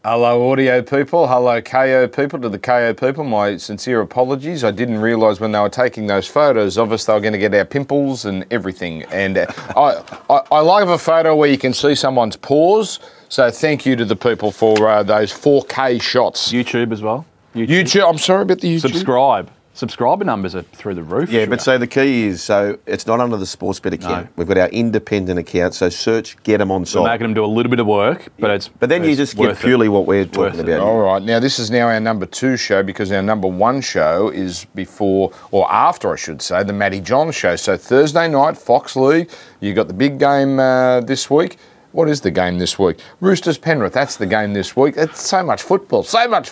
Hello, audio people. Hello, KO people. To the KO people, my sincere apologies. I didn't realise when they were taking those photos of us, they were going to get our pimples and everything. And I love a photo where you can see someone's paws. So thank you to the people for those 4K shots. YouTube as well. YouTube. I'm sorry about the YouTube. Subscriber numbers are through the roof. Yeah, but so the key is, so it's not under the Sportsbet account. No. We've got our independent account, so search Get 'em on site. We're making them do a little bit of work, but then you just get purely what we're talking about. All right. Now, this is now our number 2 show because our number 1 show is before, or after, I should say, the Matty Johns show. So Thursday night, Fox League, you got the big game this week. What is the game this week? Roosters Penrith, that's the game this week. It's so much football.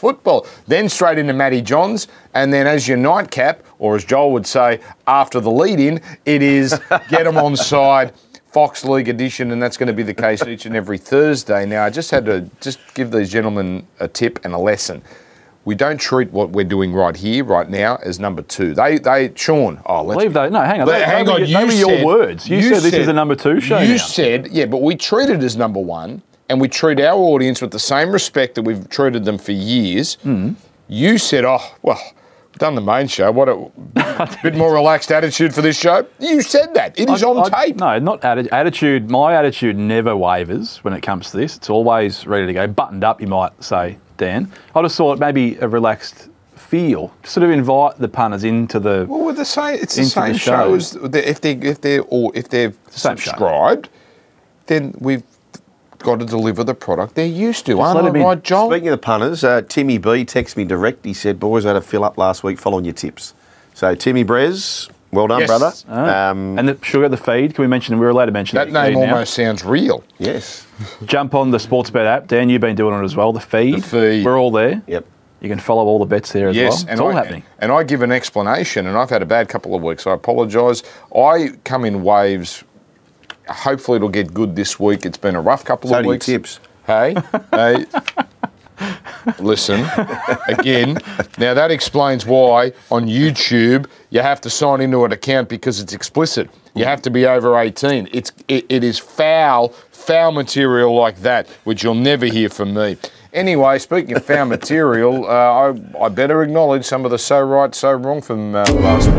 Then straight into Matty Johns, and then as your nightcap, or as Joel would say, after the lead-in, it is Get 'em on side, Fox League edition, and that's going to be the case each and every Thursday. Now, I just had to give these gentlemen a tip and a lesson. We don't treat what we're doing right here, right now, as number 2. Sean. Leave those. No, hang on. Hang on. They were your words. You said this is a number 2 show. You now. said, yeah, but we treat it as number 1, and we treat our audience with the same respect that we've treated them for years. You said, we've done the main show. What a bit more relaxed attitude for this show. You said that. It is on tape. No, not attitude. My attitude never wavers when it comes to this. It's always ready to go. Buttoned up, you might say, Dan. I just thought maybe a relaxed feel, sort of invite the punters into the. Well, we're the same. It's the same show as if they're subscribed, then we've got to deliver the product they're used to. Aren't I right, Joel? Speaking of the punters, Timmy B texted me direct. He said, "Boys, I had a fill up last week following your tips." So Timmy Brez, well done, brother. And the sugar, the feed. Can we mention? We're allowed to mention that name. Almost sounds real. Yes. Jump on the Sportsbet app. Dan, you've been doing it as well. The feed. We're all there. Yep. You can follow all the bets there as well. It's all happening. And I give an explanation, and I've had a bad couple of weeks. I apologise. I come in waves. Hopefully it'll get good this week. It's been a rough couple of weeks. Tips. Hey. Listen, again, now that explains why on YouTube you have to sign into an account because it's explicit. You have to be over 18. It is foul material like that, which you'll never hear from me. Anyway, speaking of foul material, I better acknowledge some of the so right, so wrong from last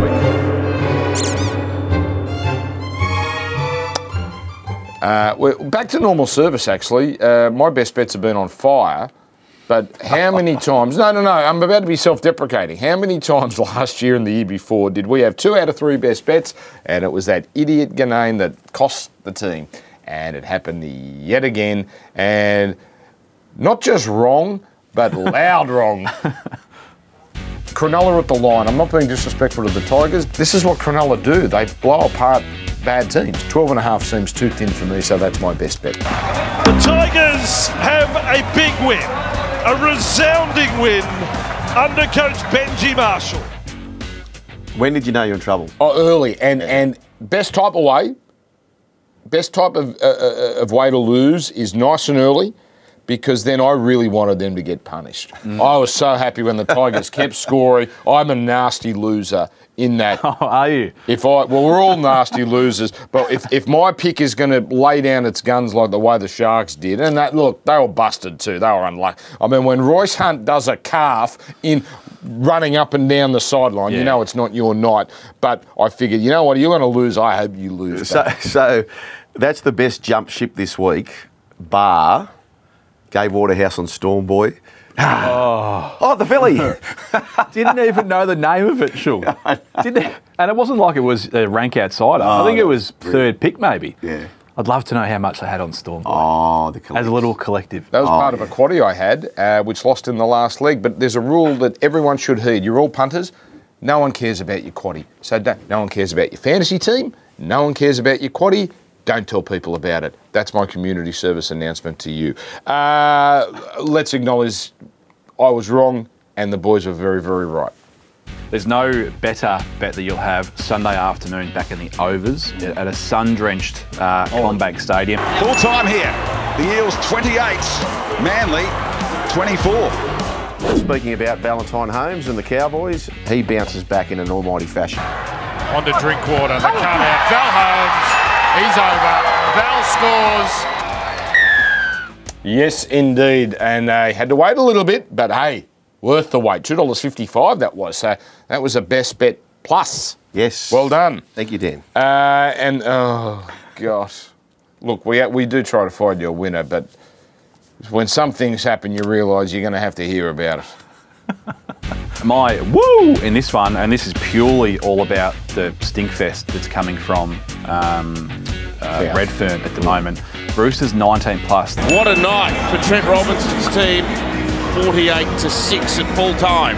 week. We're back to normal service, actually. My best bets have been on fire. But how many times... No, I'm about to be self-deprecating. How many times last year and the year before did we have 2 out of 3 best bets, and it was that idiot Ganane that cost the team? And it happened yet again. And not just wrong, but loud wrong. Cronulla at the line. I'm not being disrespectful to the Tigers. This is what Cronulla do. They blow apart bad teams. 12.5 seems too thin for me, so that's my best bet. The Tigers have a big win. A resounding win under coach Benji Marshall. When did you know you were in trouble? Early. And best type of way, best type of way to lose is nice and early, because then I really wanted them to get punished. I was so happy when the Tigers kept scoring. I'm a nasty loser in that. Oh, are you? Well, we're all nasty losers, but if my pick is going to lay down its guns like the way the Sharks did, and that, look, they were busted too. They were unlucky. I mean, when Royce Hunt does a calf in running up and down the sideline, you know it's not your night. But I figured, you know what, you're going to lose. I hope you lose. So that's the best jump ship this week, bar Gay Waterhouse on Stormboy. Oh, the Philly. Didn't even know the name of it, Shul. And it wasn't like it was a rank outsider. I think it was third pick, maybe. Yeah. I'd love to know how much they had on Stormboy. Oh, the collective. As a little collective. That was part of a quaddie I had, which lost in the last leg. But there's a rule that everyone should heed. You're all punters. No one cares about your quaddie. So no one cares about your fantasy team. No one cares about your quaddie. Don't tell people about it. That's my community service announcement to you. Let's acknowledge I was wrong and the boys were very, very right. There's no better bet that you'll have Sunday afternoon back in the Overs at a sun-drenched Combank Stadium. Full time here. The Eels 28, Manly 24. Speaking about Valentine Holmes and the Cowboys, he bounces back in an almighty fashion. On to Drinkwater, the cutout. Val Holmes, he's over. Val scores. Yes, indeed. And they had to wait a little bit, but hey, worth the wait. $2.55 that was. So that was a best bet plus. Yes. Well done. Thank you, Dan. And, oh, gosh. Look, we do try to find you a winner, but when some things happen, you realise you're going to have to hear about it. My woo in this one, and this is purely all about the stinkfest that's coming from Redfern at the moment. Roosters 19 plus. What a night for Trent Robinson's team. 48-6 at full time.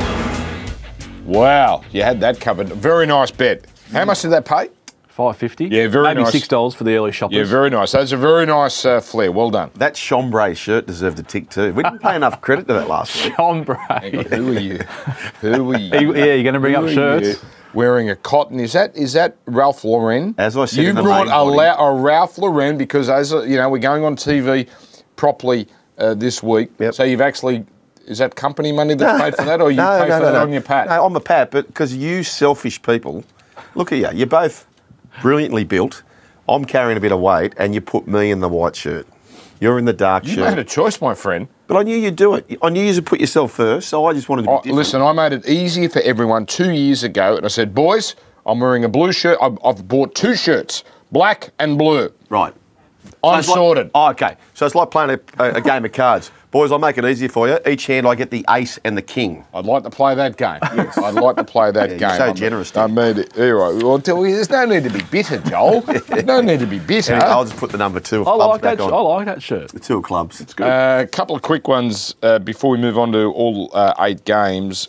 Wow, you had that covered. Very nice bet. How much did that pay? $5.50. Yeah, very Maybe nice. $6 for the early shoppers. Yeah, very nice. That's a very nice flair. Well done. That chambray shirt deserved a tick too. We didn't pay enough credit to that last week. Chambray. Who are you? Who are you? Yeah, you're going to bring up Who are shirts. you? Wearing a cotton. Is that Ralph Lauren? As I said you in the brought main body. a Ralph Lauren because we're going on TV properly this week. Yep. So you've actually. Is that company money that's paid for that, or you pay for that on your pat? No, on my pat, but because you selfish people, look at you. You're both brilliantly built. I'm carrying a bit of weight, and you put me in the white shirt. You're in the dark You shirt. made a choice, my friend. But I knew you'd do it. I knew you'd put yourself first, so I just wanted to be different. Listen, I made it easy for everyone 2 years ago, and I said, boys, I'm wearing a blue shirt. I've bought 2 shirts, black and blue. Right. I'm it's like- sorted. Oh, okay. So it's like playing a game of cards. Boys, I'll make it easier for you. Each hand I get the ace and the king. I'd like to play that game. Yes. I'd like to play that Yeah, game. you're so generous, I Dan. mean, anyway, well, there's no need to be bitter, Joel. There's no need to be bitter. Anyway, I'll just put the number 2 of I clubs like back that. on. I like that shirt. The 2 of clubs. It's good. A couple of quick ones before we move on to all 8 games.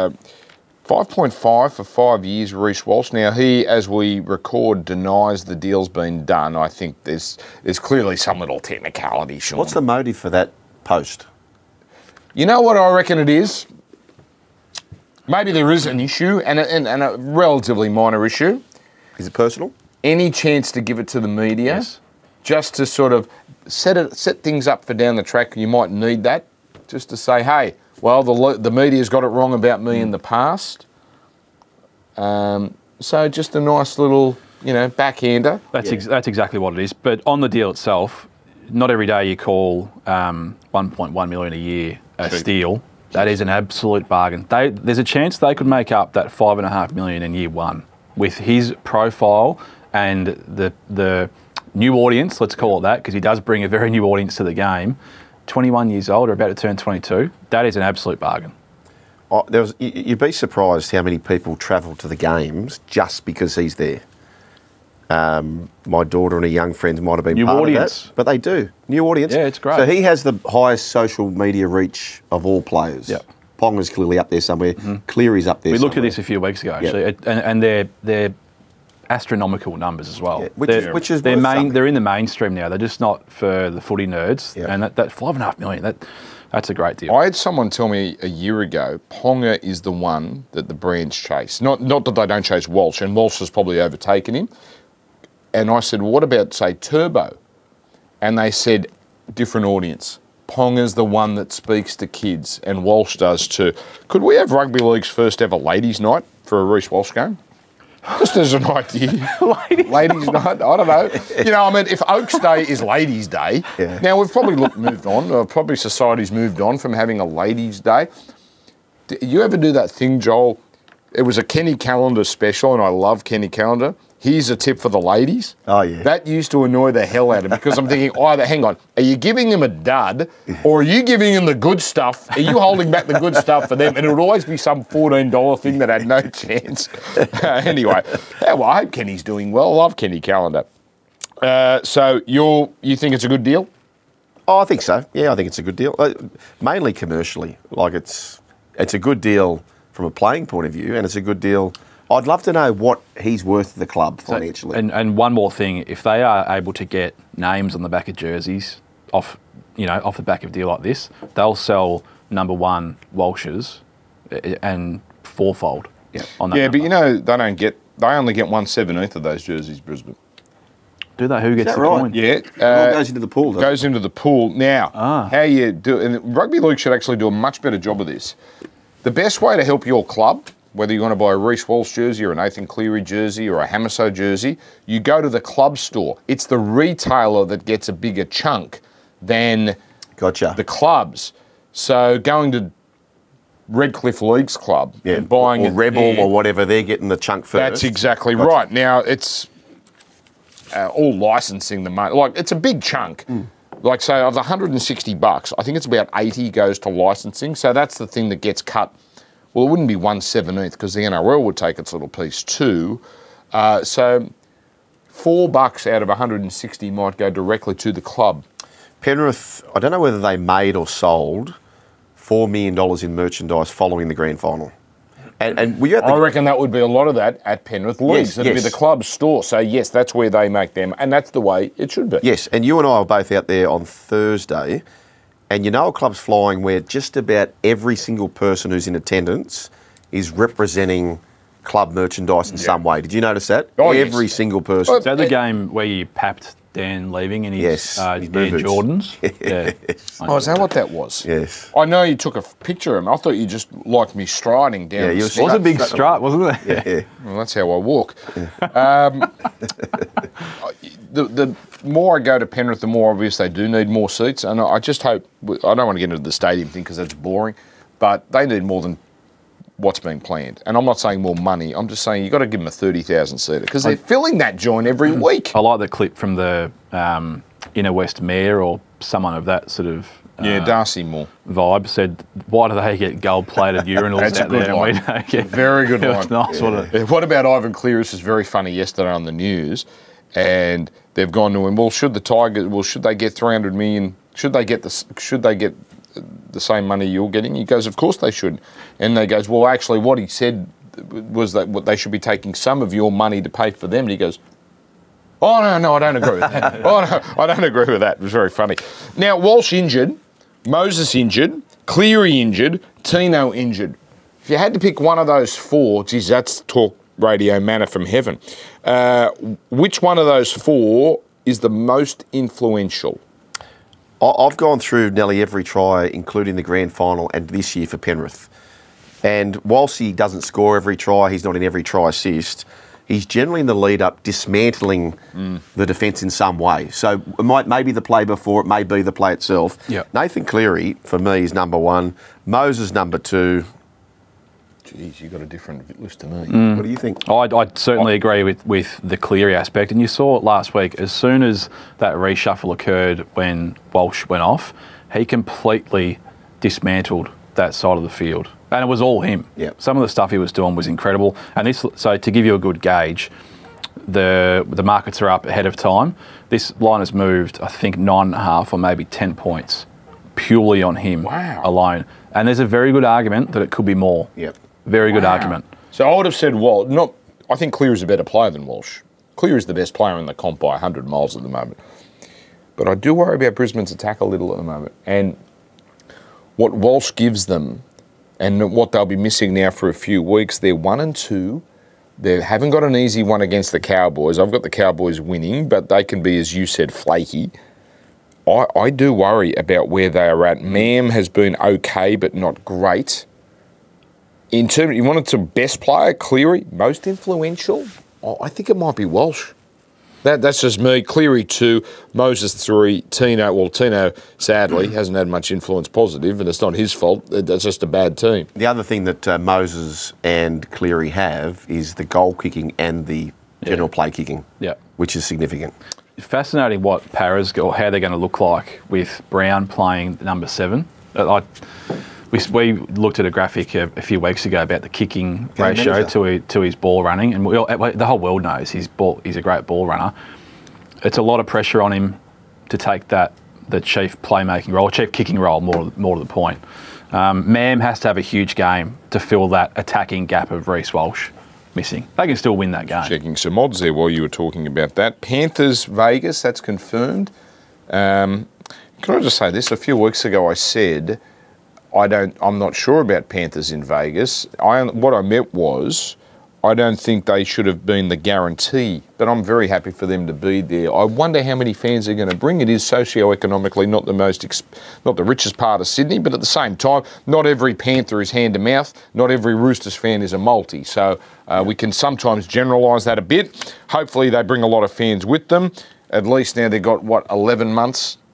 5.5 for 5 years, Reece Walsh. Now, he, as we record, denies the deal's been done. I think there's clearly some little technicality, Sean. What's the motive for that post? You know what I reckon it is? Maybe there is an issue, and a relatively minor issue. Is it personal? Any chance to give it to the media, Yes. just to sort of set things up for down the track. You might need that, just to say, hey, well, the media's got it wrong about me in the past. So just a nice little, backhander. That's exactly what it is. But on the deal itself, not every day you call 1.1 million a year a steal. That is an absolute bargain. There's a chance they could make up that $5.5 million in year one with his profile and the new audience. Let's call it that, because he does bring a very new audience to the game. 21 years old, or about to turn 22. That is an absolute bargain. You'd be surprised how many people travel to the games just because he's there. My daughter and her young friends might have been New part audience. of that, but they do. New audience. Yeah, it's great. So he has the highest social media reach of all players. Yep. Ponga's clearly up there somewhere. Cleary's up there We looked at somewhere. this a few weeks ago, actually, and they're astronomical numbers as well. Yeah, which is they're worth something. they're in the mainstream now. They're just not for the footy nerds. Yeah. And that $5.5 million, that's a great deal. I had someone tell me a year ago, Ponga is the one that the brands chase. Not that they don't chase Walsh, and Walsh has probably overtaken him. And I said, what about, say, Turbo? And they said, different audience. Ponga's the one that speaks to kids, and Walsh does too. Could we have Rugby League's first ever ladies' night for a Reece Walsh game? Just as an idea. Ladies' night, I don't know. If Oaks Day is Ladies' Day, Yeah. now we've probably moved on, or probably society's moved on from having a Ladies' Day. Do you ever do that thing, Joel? It was a Kenny Calendar special, and I love Kenny Calendar. Here's a tip for the ladies. Oh, yeah. That used to annoy the hell out of me because I'm thinking, hang on, are you giving him a dud or are you giving him the good stuff? Are you holding back the good stuff for them? And it would always be some $14 thing that had no chance. Anyway, I hope Kenny's doing well. I love Kenny Calendar. So you think it's a good deal? Oh, I think so. Yeah, I think it's a good deal. Mainly commercially. Like it's a good deal from a playing point of view, and it's a good deal. I'd love to know what he's worth to the club financially. And one more thing, if they are able to get names on the back of jerseys off the back of a deal like this, they'll sell number 1 Walsh's and fourfold on that. Yeah, number. but they only get 1/17 of those jerseys, Brisbane. Do they? Who gets that the right? coin? Yeah. It all goes into the pool, doesn't it? Goes into the pool. Now, how you do and Rugby League should actually do a much better job of this. The best way to help your club, whether you want to buy a Reece Walsh jersey or a Nathan Cleary jersey or a Hamiso jersey, you go to the club store. It's the retailer that gets a bigger chunk. than Gotcha. the clubs. So going to Redcliffe Leagues Club and buying or it Rebel there, or whatever, they're getting the chunk first. that's exactly right. Now, it's all licensing the money. Like, it's a big chunk. Like, so of the $160, I think it's about 80 goes to licensing. So that's the thing that gets cut. Well, it wouldn't be 1/17 because the NRL would take its little piece too. So $4 out of 160 might go directly to the club. Penrith, I don't know whether they made or sold $4 million in merchandise following the grand final. And were you at the... I reckon that would be a lot of that at Penrith Leagues. It'd be the club's store. So, yes, that's where they make them. And that's the way it should be. Yes, and you and I were both out there on Thursday, and you know a club's flying where just about every single person who's in attendance is representing club merchandise in some way. Did you notice that? Oh, every yes. single person. Is that the game where you papped Dan leaving in his Air Jordans? Yeah. Oh, is that what that was? Yes. I know you took a picture of him. I thought you just liked me striding down the you were stairs. It was a big strut, wasn't it? Yeah. Well, that's how I walk. The more I go to Penrith, the more obvious they do need more seats. And I just hope, I don't want to get into the stadium thing because that's boring, but they need more than what's being planned. And I'm not saying more money. I'm just saying you've got to give them a 30,000 seater because they're filling that joint every week. I like the clip from the Inner West Mayor or someone of that sort of Darcy Moore vibe said, why do they get gold-plated urinals That's a out good there? line. And we don't get... Very good It line. was nice, wasn't it? What about Ivan Cleary? This was very funny yesterday on the news, and they've gone to him. Well, should they get 300 million? Should they get the same money you're getting? He goes, of course they should. And they goes, well, actually, what he said was that they should be taking some of your money to pay for them. And he goes, oh no, I don't agree with that. Oh no, I don't agree with that. It was very funny. Now Walsh injured, Moses injured, Cleary injured, Tino injured. If you had to pick one of those four, geez, that's talk radio manna from heaven. Which one of those four is the most influential? I've gone through nearly every try, including the grand final and this year for Penrith. And whilst he doesn't score every try, he's not in every try assist, he's generally in the lead-up dismantling the defence in some way. So it might be the play before, it may be the play itself. Yep. Nathan Cleary, for me, is number one. Moses, number two. Geez, you've got a different list to me. What do you think? I'd certainly agree with the Cleary aspect. And you saw it last week. As soon as that reshuffle occurred when Walsh went off, he completely dismantled that side of the field. And it was all him. Yep. Some of the stuff he was doing was incredible. And so to give you a good gauge, the markets are up ahead of time. This line has moved, I think, 9.5 or maybe 10 points purely on him alone. And there's a very good argument that it could be more. Yep. Very good argument. So I would have said Walsh. I think Cleary's a better player than Walsh. Cleary's the best player in the comp by 100 miles at the moment. But I do worry about Brisbane's attack a little at the moment. And what Walsh gives them and what they'll be missing now for a few weeks, they're 1-2. They haven't got an easy one against the Cowboys. I've got the Cowboys winning, but they can be, as you said, flaky. I do worry about where they are at. Mam has been okay, but not great. In terms, you wanted some best player, Cleary, most influential? I think it might be Walsh. That's just me. Cleary 2, Moses 3, Tino. Well, Tino, sadly, hasn't had much influence positive, and it's not his fault. That's just a bad team. The other thing that Moses and Cleary have is the goal kicking and the general play kicking, which is significant. Fascinating what Paras or how they're going to look like with Brown playing number 7. We looked at a graphic a few weeks ago about the kicking ratio to his ball running, and the whole world knows he's a great ball runner. It's a lot of pressure on him to take the chief playmaking role, chief kicking role, more to the point. Mam has to have a huge game to fill that attacking gap of Reece Walsh missing. They can still win that game. Checking some odds there while you were talking about that. Panthers, Vegas, that's confirmed. Can I just say this? A few weeks ago I said I'm not sure about Panthers in Vegas. What I meant was I don't think they should have been the guarantee, but I'm very happy for them to be there. I wonder how many fans they're going to bring. It is socio-economically not the richest part of Sydney, but at the same time, not every Panther is hand to mouth. Not every Roosters fan is a multi. So we can sometimes generalise that a bit. Hopefully they bring a lot of fans with them. At least now they've got, 11 months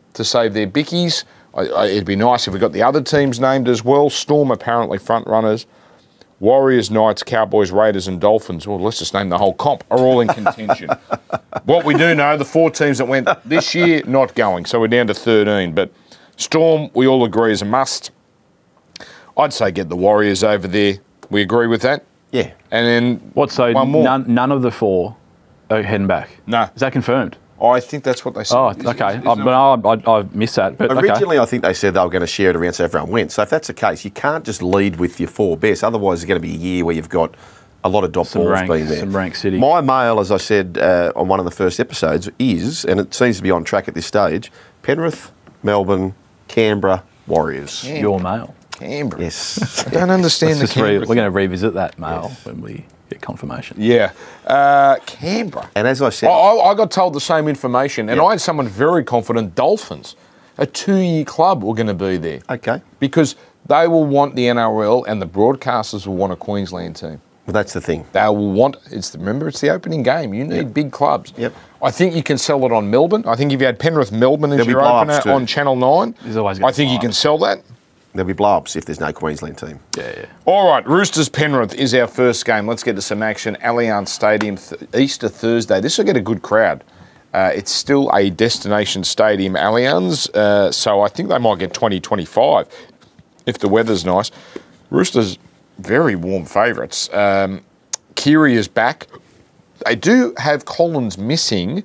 to save their bickies. It'd be nice if we got the other teams named as well. Storm apparently front runners. Warriors, Knights, Cowboys, Raiders and Dolphins, well, let's just name the whole comp, are all in contention. What we do know, the 4 teams that went this year, not going. So we're down to 13. But Storm, we all agree, is a must. I'd say get the Warriors over there. We agree with that? Yeah. And then What, so one more. none of the 4 are heading back? No. Is that confirmed? I think that's what they said. Oh, okay. I've missed that. But Originally, okay. I think they said they were going to share it around so everyone went. So if that's the case, you can't just lead with your 4 best. Otherwise, it's going to be a year where you've got a lot of dot balls being there. Some rank city. My mail, as I said on one of the first episodes, is, and it seems to be on track at this stage, Penrith, Melbourne, Canberra, Warriors. Your mail. Canberra. Yes. I don't understand the Canberra We're going to revisit that mail when we get confirmation. Yeah. Canberra. And as I said, I got told the same information, and I had someone very confident, Dolphins, a 2-year club were going to be there. okay, Because they will want the NRL and the broadcasters will want a Queensland team. well, that's the thing. They will want, remember, it's the opening game. You need big clubs. Yep. I think you can sell it on Melbourne. I think if you had Penrith Melbourne as There'll be your blow-ups opener too. on Channel 9, There's always gonna I think be you can blow-ups. sell that. There'll be blow-ups if there's no Queensland team. Yeah. All right, Roosters Penrith is our first game. Let's get to some action. Allianz Stadium, Easter Thursday. This will get a good crowd. It's still a destination stadium, Allianz, so I think they might get 20, 25 if the weather's nice. Roosters, very warm favourites. Keary is back. They do have Collins missing.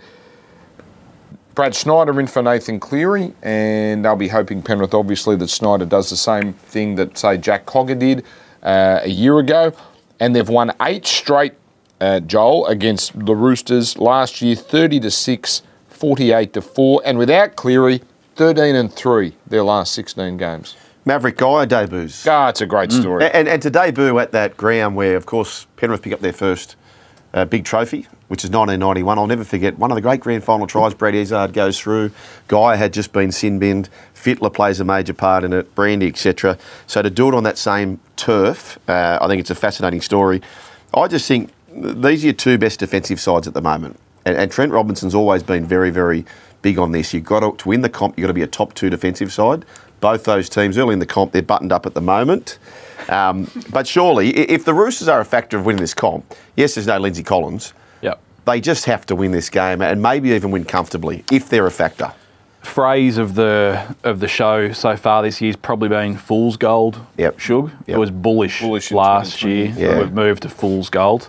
Brad Schneider in for Nathan Cleary, and they'll be hoping Penrith, obviously, that Schneider does the same thing that, say, Jack Cogger did a year ago. And they've won 8 straight, Joel, against the Roosters last year, 30-6, 48-4, and without Cleary, 13-3 their last 16 games. Maverick Guy debuts. Ah, it's a great story. And to debut at that ground where, of course, Penrith pick up their first big trophy, which is 1991. I'll never forget one of the great grand final tries. Brad Izzard goes through. Guy had just been sin-binned. Fittler plays a major part in it. Brandy, etc. So to do it on that same turf, I think it's a fascinating story. I just think these are your 2 best defensive sides at the moment. And Trent Robinson's always been very, very big on this. You've got to win the comp, you've got to be a top 2 defensive side. Both those teams early in the comp, they're buttoned up at the moment. But surely, if the Roosters are a factor of winning this comp, yes, there's no Lindsay Collins. Yep. They just have to win this game and maybe even win comfortably if they're a factor. Phrase of the show so far this year's probably been fool's gold. Yep. Shug. Yep. It was bullish in last year. 2020. Yeah. We've moved to fool's gold.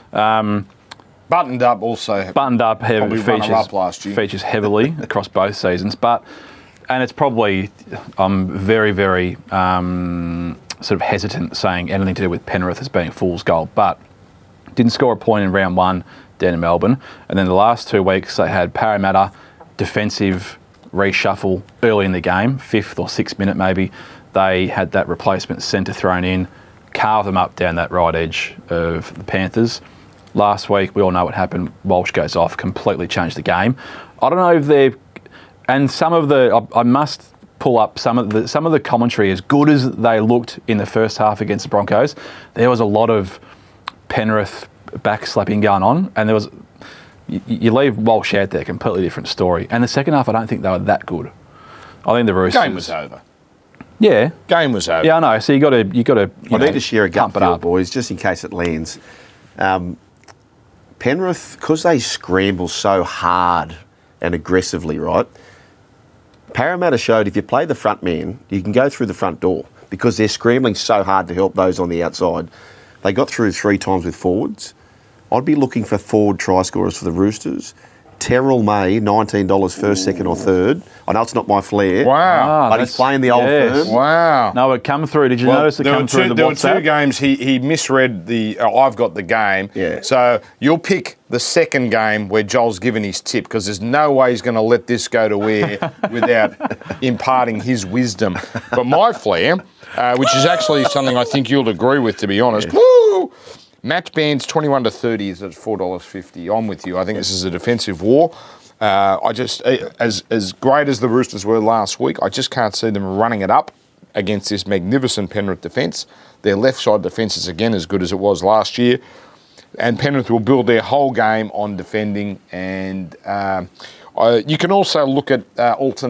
Buttoned up also. Buttoned up Probably runner-up last year. features heavily across both seasons, and it's probably I'm very, very sort of hesitant saying anything to do with Penrith as being fool's gold, but didn't score a point in round 1 down in Melbourne, and then the last 2 weeks they had Parramatta defensive reshuffle early in the game, 5th or 6th minute maybe. They had that replacement centre thrown in, carved them up down that right edge of the Panthers. Last week, we all know what happened. Walsh goes off, completely changed the game. I don't know if they're... And some of the... I must pull up some of the commentary. As good as they looked in the first half against the Broncos, there was a lot of Penrith backslapping going on, and there was... You leave Walsh out there, completely different story. And the second half, I don't think they were that good. I think the Roosters... Game was over. Yeah. Game was over. Yeah, I know. So you got to. I need to share a gut pump it feel, up. boys, just in case it lands. Penrith, because they scramble so hard and aggressively, right? Parramatta showed if you play the front man, you can go through the front door because they're scrambling so hard to help those on the outside. They got through 3 times with forwards. I'd be looking for forward try scorers for the Roosters. Terrell May, $19 first, second or third. I know it's not my flair. Wow. But he's playing the old firm. Wow. No, it come through. Did you notice it come through the there were WhatsApp? 2 games. He misread the I've got the game. Yeah. So you'll pick the second game where Joel's given his tip because there's no way he's going to let this go to air without imparting his wisdom. But my flair, which is actually something I think you'll agree with, to be honest. Woo! Match bands 21 to 30 is at $4.50. I'm with you. I think this is a defensive war. I just, as great as the Roosters were last week, I just can't see them running it up against this magnificent Penrith defence. Their left side defence is again as good as it was last year. And Penrith will build their whole game on defending. And you can also look at alternate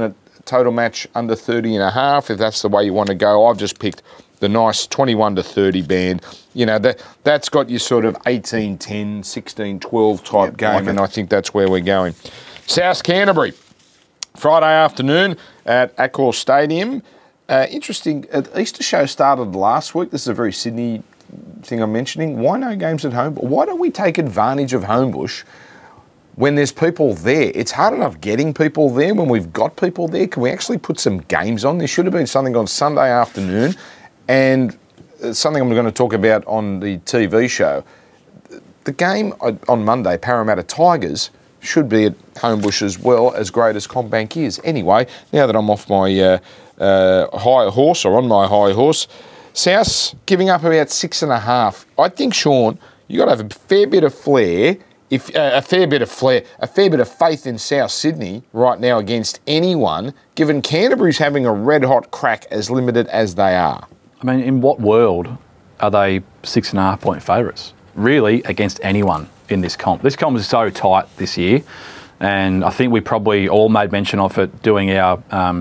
total match under 30.5, if that's the way you want to go. I've just picked the nice 21 to 30 band. You know, that's got your sort of 18-10, 16-12 type game, and I think that's where we're going. South Canterbury, Friday afternoon at Accor Stadium. Interesting, the Easter show started last week. This is a very Sydney thing I'm mentioning. Why no games at home? Why don't we take advantage of Homebush when there's people there? It's hard enough getting people there. When we've got people there, can we actually put some games on? There should have been something on Sunday afternoon, and something I'm going to talk about on the TV show. The game on Monday, Parramatta Tigers, should be at Homebush as well, as great as CommBank is. Anyway, now that I'm off my high horse, or on my high horse, South's giving up about 6.5. I think, Sean, you got to have a fair bit of flair, a fair bit of faith in South Sydney right now against anyone, given Canterbury's having a red-hot crack as limited as they are. I mean, in what world are they 6.5 point favourites? Really, against anyone in this comp. This comp is so tight this year, and I think we probably all made mention of it doing our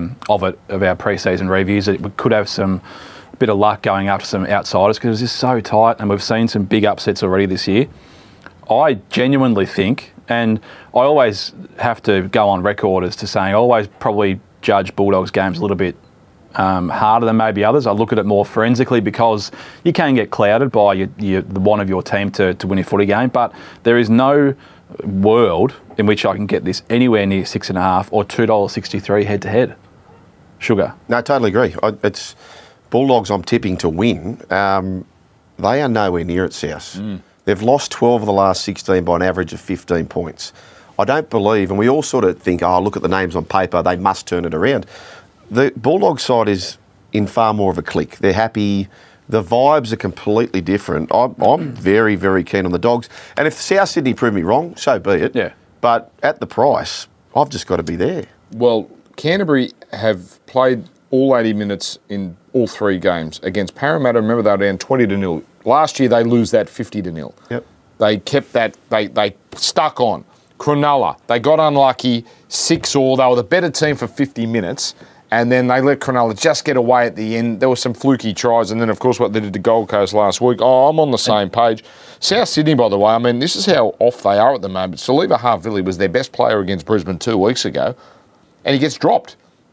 our pre-season reviews, that we could have some bit of luck going after some outsiders because it's just so tight, and we've seen some big upsets already this year. I genuinely think, and I always have to go on record as to saying I always probably judge Bulldogs games a little bit harder than maybe others. I look at it more forensically because you can get clouded by the one of your team to win a footy game, but there is no world in which I can get this anywhere near 6.5 or $2.63 head to head. Sugar. No, I totally agree. It's Bulldogs I'm tipping to win. They are nowhere near at South. They've lost 12 of the last 16 by an average of 15 points. I don't believe, and we all sort of think, oh, look at the names on paper, they must turn it around. The Bulldogs side is in far more of a click. They're happy. The vibes are completely different. I'm very, very keen on the Dogs. And if South Sydney prove me wrong, so be it. Yeah. But at the price, I've just got to be there. Well, Canterbury have played all 80 minutes in all three games. Against Parramatta, remember they were down 20-0. Last year they lose that 50-0. Yep. They kept that, they stuck on. Cronulla, they got unlucky, 6-all. They were the better team for 50 minutes. And then they let Cronulla just get away at the end. There were some fluky tries. And then, of course, what they did to Gold Coast last week. Oh, I'm on the same page. South Sydney, by the way, I mean, this is how off they are at the moment. Saliva Havili was their best player against Brisbane 2 weeks ago. And he gets dropped.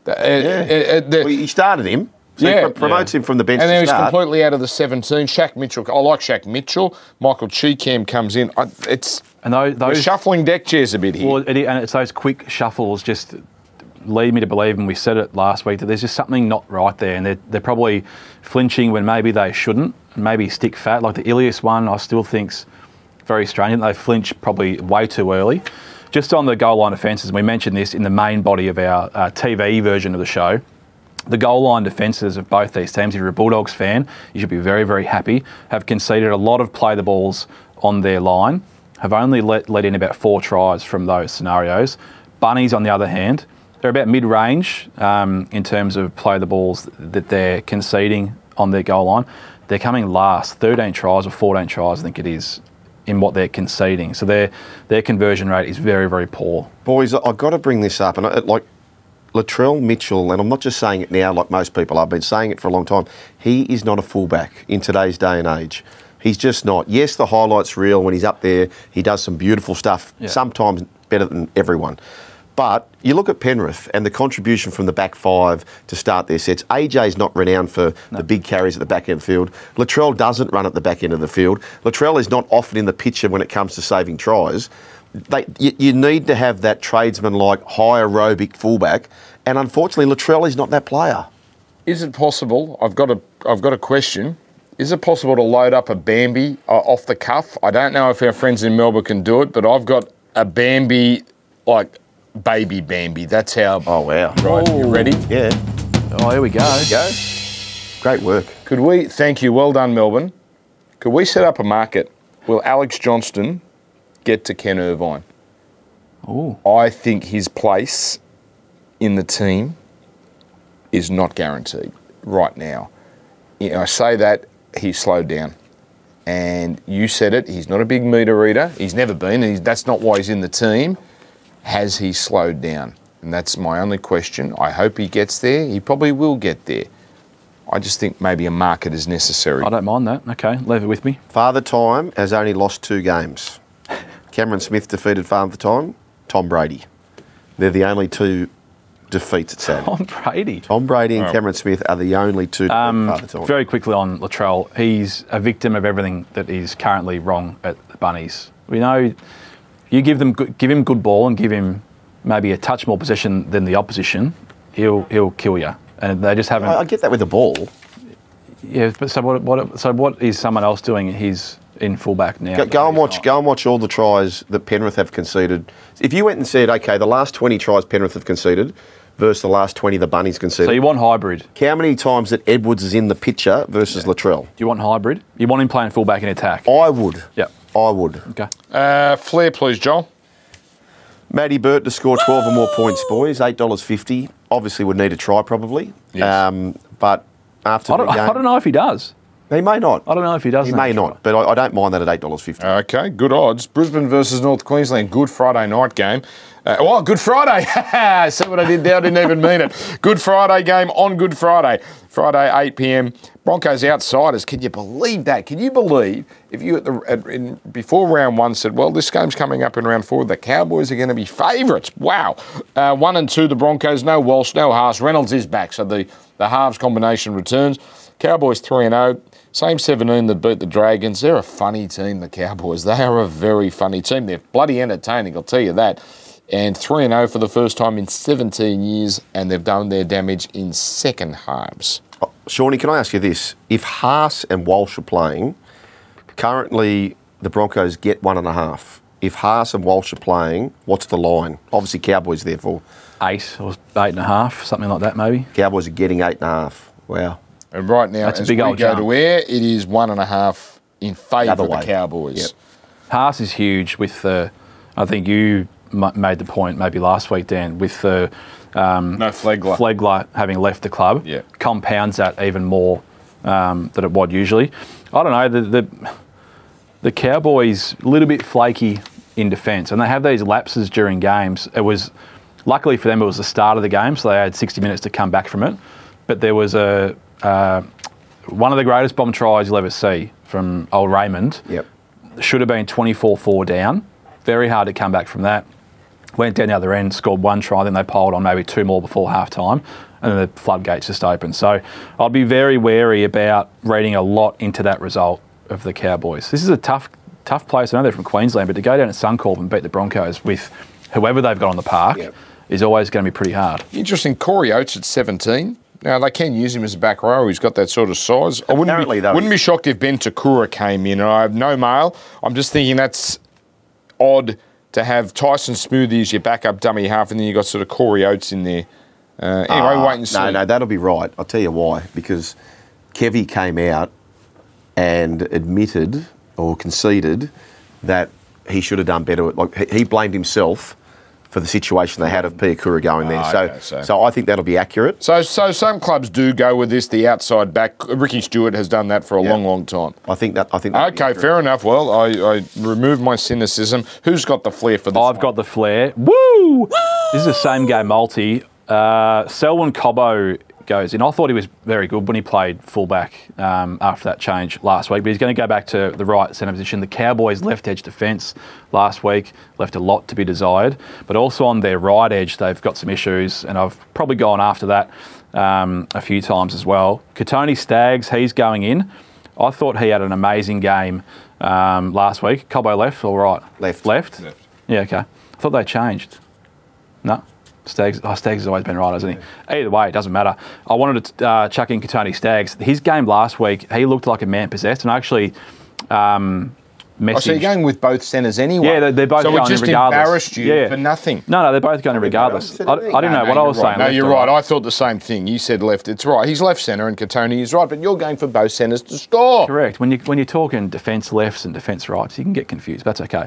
Well, he started him. So he promotes him from the bench and then to start. He's completely out of the 17. Shaq Mitchell. I like Shaq Mitchell. Michael Cheekham comes in. We're shuffling deck chairs a bit here. Well, and it's those quick shuffles just lead me to believe, and we said it last week, that there's just something not right there, and they're probably flinching when maybe they shouldn't, maybe stick fat. Like the Ilias one, I still think's very strange. They flinch probably way too early. Just on the goal line offences, we mentioned this in the main body of our TV version of the show. The goal line defences of both these teams, if you're a Bulldogs fan, you should be very, very happy, have conceded a lot of play the balls on their line, have only let in about 4 tries from those scenarios. Bunnies, on the other hand, they're about mid-range in terms of play the balls that they're conceding on their goal line. They're coming last, 13 tries or 14 tries, I think it is, in what they're conceding. So their conversion rate is very, very poor. Boys, I've got to bring this up. And Latrell Mitchell, and I'm not just saying it now like most people, I've been saying it for a long time, he is not a fullback in today's day and age. He's just not. Yes, the highlights reel when he's up there, he does some beautiful stuff, sometimes better than everyone. But you look at Penrith and the contribution from the back five to start their sets. AJ's not renowned for the big carries at the back end of the field. Latrell doesn't run at the back end of the field. Latrell is not often in the picture when it comes to saving tries. You need to have that tradesman-like high aerobic fullback, and unfortunately Latrell is not that player. Is it possible? I've got a question. Is it possible to load up a Bambi off the cuff? I don't know if our friends in Melbourne can do it, but I've got a Bambi like baby Bambi. That's how. Oh wow! Right, you ready? Yeah. Oh, here we go. Great work. Could we? Thank you. Well done, Melbourne. Could we set up a market? Will Alex Johnston get to Ken Irvine? Oh. I think his place in the team is not guaranteed right now. I say that he's slowed down. And you said it, he's not a big meter reader. He's never been, and that's not why he's in the team. Has he slowed down? And that's my only question. I hope he gets there. He probably will get there. I just think maybe a market is necessary. I don't mind that. Okay, leave it with me. Father Time has only lost 2 games. Cameron Smith defeated Father Time, Tom Brady. They're the only 2 defeats at Saturday. Tom Brady. Tom Brady and Cameron Smith are the only 2 Father Time. Very quickly on Latrell, he's a victim of everything that is currently wrong at the Bunnies. We know you give him good ball and give him maybe a touch more possession than the opposition, he'll kill you. And they just haven't. I get that with the ball. Yeah, but so what is someone else doing? He's in fullback now. Go and watch all the tries that Penrith have conceded. If you went and said, okay, the last 20 tries Penrith have conceded versus the last 20 the Bunnies conceded. So you want hybrid? How many times that Edwards is in the picture versus Latrell? Do you want hybrid? You want him playing fullback in attack? I would. Yep. I would. Okay. Flair, please, Joel. Matty Burt to score 12 or more points, boys. $8.50. Obviously would need a try probably. Yes. But after the game... I don't know if he does. He may not. I don't know if he does. He may not, but I don't mind that at $8.50. Okay, good odds. Brisbane versus North Queensland, Good Friday night game. Good Friday. See what I did there? I didn't even mean it. Good Friday game on Good Friday. Friday, 8 p.m. Broncos outsiders. Can you believe that? Can you believe if you before round 1 said, well, this game's coming up in round 4, the Cowboys are going to be favourites. Wow. 1 and 2, the Broncos. No Walsh, no Haas. Reynolds is back, so the halves combination returns. Cowboys 3-0. Same 17 that beat the Dragons. They're a funny team, the Cowboys. They are a very funny team. They're bloody entertaining, I'll tell you that. And 3-0 for the first time in 17 years, and they've done their damage in second halves. Shawnee, can I ask you this? If Haas and Walsh are playing, currently the Broncos get 1.5. If Haas and Walsh are playing, what's the line? Obviously, Cowboys therefore. 8 or 8.5, something like that maybe. Cowboys are getting 8.5. Wow. And right now, That's a as big we old go jump. to air, it is 1.5 in favour of the way. Cowboys. Yep. Haas is huge with the, I think you made the point maybe last week, Dan, with the No Flegler. Flegler having left the club, Yeah. compounds that even more than it would usually. I don't know, the Cowboys a little bit flaky in defence, and they have these lapses during games. It was, luckily for them, it was the start of the game, so they had 60 minutes to come back from it. But there was one of the greatest bomb tries you'll ever see from old Raymond. Yep. Should have been 24-4 down. Very hard to come back from that. Went down the other end, scored 1 try, then they piled on maybe 2 more before half-time, and then the floodgates just opened. So I'd be very wary about reading a lot into that result of the Cowboys. This is a tough place. I know they're from Queensland, but to go down to Suncorp and beat the Broncos with whoever they've got on the park is always going to be pretty hard. Interesting, Corey Oates at 17. Now, they can use him as a back row. He's got that sort of size. I wouldn't be shocked if Ben Takura came in. And I have no mail. I'm just thinking that's odd to have Tyson Smoothie as your backup dummy half, and then you've got sort of Corey Oates in there. Anyway, wait and see. No, that'll be right. I'll tell you why. Because Kevy came out and admitted or conceded that he should have done better. Like he blamed himself for the situation they had of Piakura going there. So I think that'll be accurate. So some clubs do go with this, the outside back. Ricky Stewart has done that for a long, long time. I think that. Okay, fair enough. Well, I removed my cynicism. Who's got the flair for this? I've got the flair. Woo! This is a same game multi. Selwyn Cobbo goes in. I thought he was very good when he played fullback after that change last week, but he's going to go back to the right centre position. The Cowboys' left edge defence last week left a lot to be desired, but also on their right edge they've got some issues, and I've probably gone after that a few times as well. Katoni Staggs, he's going in. I thought he had an amazing game last week. Cobbo left or right? Left. Yeah, okay. I thought they changed. No. Staggs has always been right, hasn't he? Either way, it doesn't matter. I wanted to chuck in Katoni Staggs. His game last week, he looked like a man possessed, and I actually messaged... so you're going with both centres anyway? Yeah, they're both going in regardless. So it just embarrassed you for nothing? No, they're both going in regardless. I didn't know what I was saying. No, you're right. I thought the same thing. You said left. It's right. He's left centre and Katoni is right, but you're going for both centres to score. Correct. When you're talking defence lefts and defence rights, you can get confused. That's okay.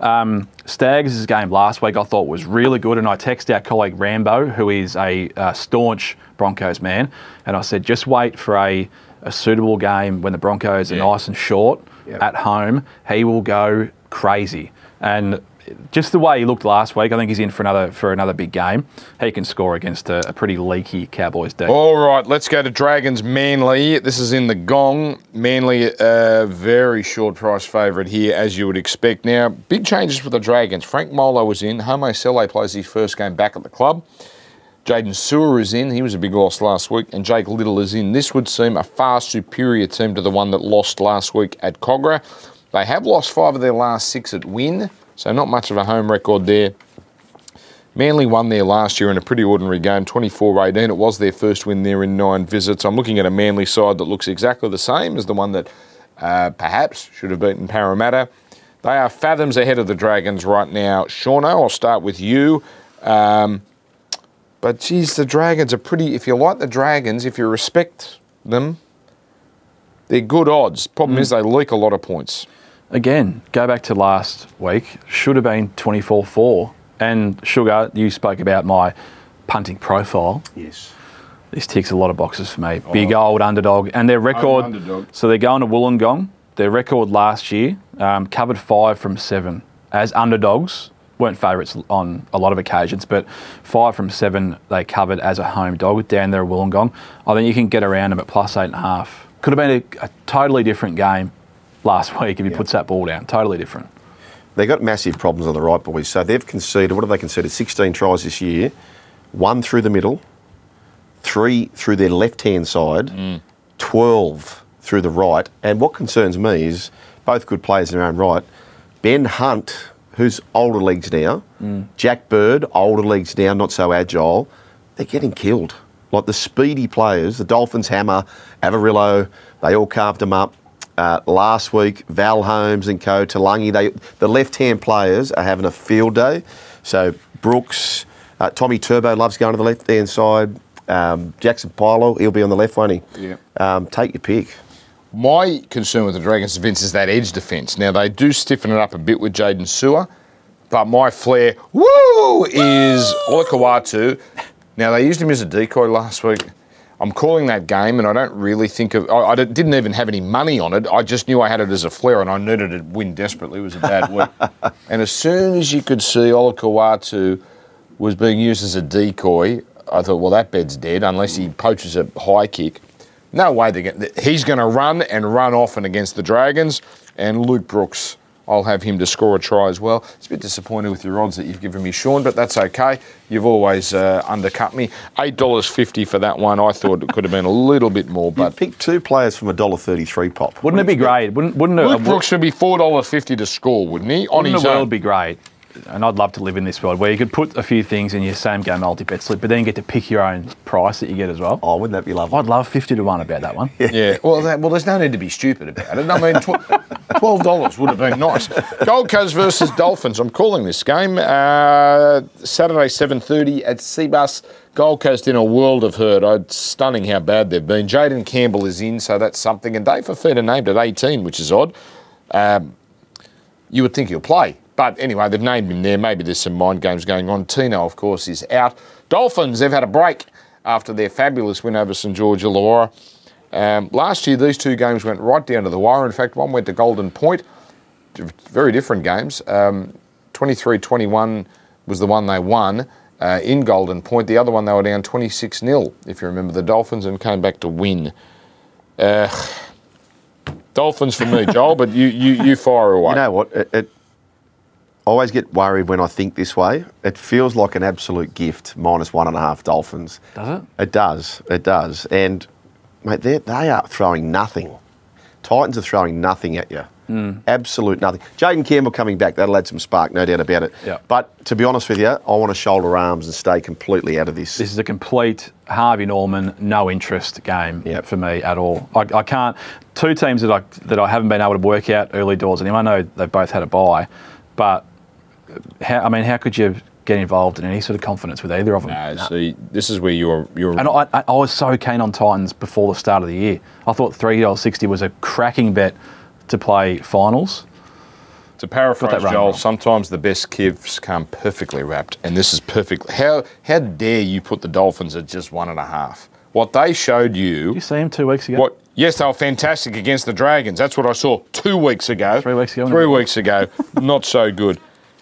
Staggs' game last week I thought was really good, and I texted our colleague Rambo, who is a staunch Broncos man, and I said just wait for a suitable game when the Broncos are nice and short at home. He will go crazy. And just the way he looked last week, I think he's in for another big game. He can score against a pretty leaky Cowboys team. All right, let's go to Dragons Manly. This is in the Gong. Manly, a very short price favourite here, as you would expect. Now, big changes for the Dragons. Frank Molo was in. Homo Sele plays his first game back at the club. Jaden Sewer is in. He was a big loss last week. And Jake Little is in. This would seem a far superior team to the one that lost last week at Cogra. They have lost 5 of their last 6 at Wynn, so not much of a home record there. Manly won there last year in a pretty ordinary game, 24-18. It was their first win there in 9 visits. I'm looking at a Manly side that looks exactly the same as the one that perhaps should have beaten Parramatta. They are fathoms ahead of the Dragons right now. Shauno, I'll start with you. But, geez, the Dragons are pretty... If you like the Dragons, if you respect them, they're good odds. Problem is they leak a lot of points. Again, go back to last week. Should have been 24-4. And, Sugar, you spoke about my punting profile. Yes. This ticks a lot of boxes for me. Big old underdog. And their record... Underdog. So they're going to Wollongong. Their record last year, covered 5 from 7. As underdogs, weren't favourites on a lot of occasions, but 5 from 7 they covered as a home dog down there at Wollongong. I think you can get around them at plus 8.5. Could have been a totally different game last week if he puts that ball down. Totally different. They've got massive problems on the right, boys. So they've conceded, what have they conceded? 16 tries this year. 1 through the middle, 3 through their left-hand side, 12 through the right. And what concerns me is both good players in their own right. Ben Hunt, who's older leagues now, Jack Bird, older leagues now, not so agile, they're getting killed. Like the speedy players, the Dolphins, Hammer, Avarillo, they all carved them up. Last week, Val Holmes and co, Talangi, the left-hand players are having a field day. So Brooks, Tommy Turbo loves going to the left-hand side. Jackson Pilo, he'll be on the left, won't he? Yeah. Take your pick. My concern with the Dragons defence is that edge defence. Now, they do stiffen it up a bit with Jaden Sewer, but my flair, is Olakau'atu. Now, they used him as a decoy last week. I'm calling that game, and I don't really think of... I didn't even have any money on it. I just knew I had it as a flair, and I needed to win desperately. It was a bad week. And as soon as you could see Olakau'atu was being used as a decoy, I thought, well, that bed's dead, unless he poaches a high kick. No way he's going to run and run often against the Dragons. And Luke Brooks, I'll have him to score a try as well. It's a bit disappointed with your odds that you've given me, Sean, but that's okay. You've always undercut me. $8.50 for that one. I thought it could have been a little bit more. But you picked 2 players from $1.33 pop. Wouldn't it be great? Wouldn't Luke Brooks would be $4.50 to score, wouldn't he? Wouldn't the world be great? And I'd love to live in this world where you could put a few things in your same game multi-bet slip, but then you get to pick your own price that you get as well. Oh, wouldn't that be lovely? I'd love 50 to 1 about that one. Yeah. Well, there's no need to be stupid about it. I mean, $12 would have been nice. Gold Coast versus Dolphins. I'm calling this game. Saturday, 7:30 at Seabus. Gold Coast in a world of hurt. It's stunning how bad they've been. Jaden Campbell is in, so that's something. And Dave Fafita named at 18, which is odd. You would think he'll play. But anyway, they've named him there. Maybe there's some mind games going on. Tino, of course, is out. Dolphins, they've had a break after their fabulous win over St George Illawarra. Last year, these 2 games went right down to the wire. In fact, one went to Golden Point. Very different games. 23-21 was the one they won in Golden Point. The other one, they were down 26-0, if you remember, the Dolphins, and came back to win. Dolphins for me, Joel, but you fire away. You know what? I always get worried when I think this way. It feels like an absolute gift, -1.5 Dolphins. Does it? It does. It does. And, mate, they are throwing nothing. Titans are throwing nothing at you. Absolute nothing. Jaden Campbell coming back, that'll add some spark, no doubt about it. Yeah. But to be honest with you, I want to shoulder arms and stay completely out of this. This is a complete Harvey Norman, no interest game for me at all. I can't... 2 teams that I haven't been able to work out early doors, and I know they've both had a bye, but... How could you get involved in any sort of confidence with either of them? No, see, this is where you're. And I was so keen on Titans before the start of the year. I thought $3.60 was a cracking bet to play finals. To paraphrase Joel, wrong. sometimes the best kivs come perfectly wrapped, and this is perfect. How dare you put the Dolphins at just 1.5? What they showed you... Did you see them 2 weeks ago? Yes, they were fantastic against the Dragons. That's what I saw 2 weeks ago. 3 weeks ago. 3 weeks ago. Not so good.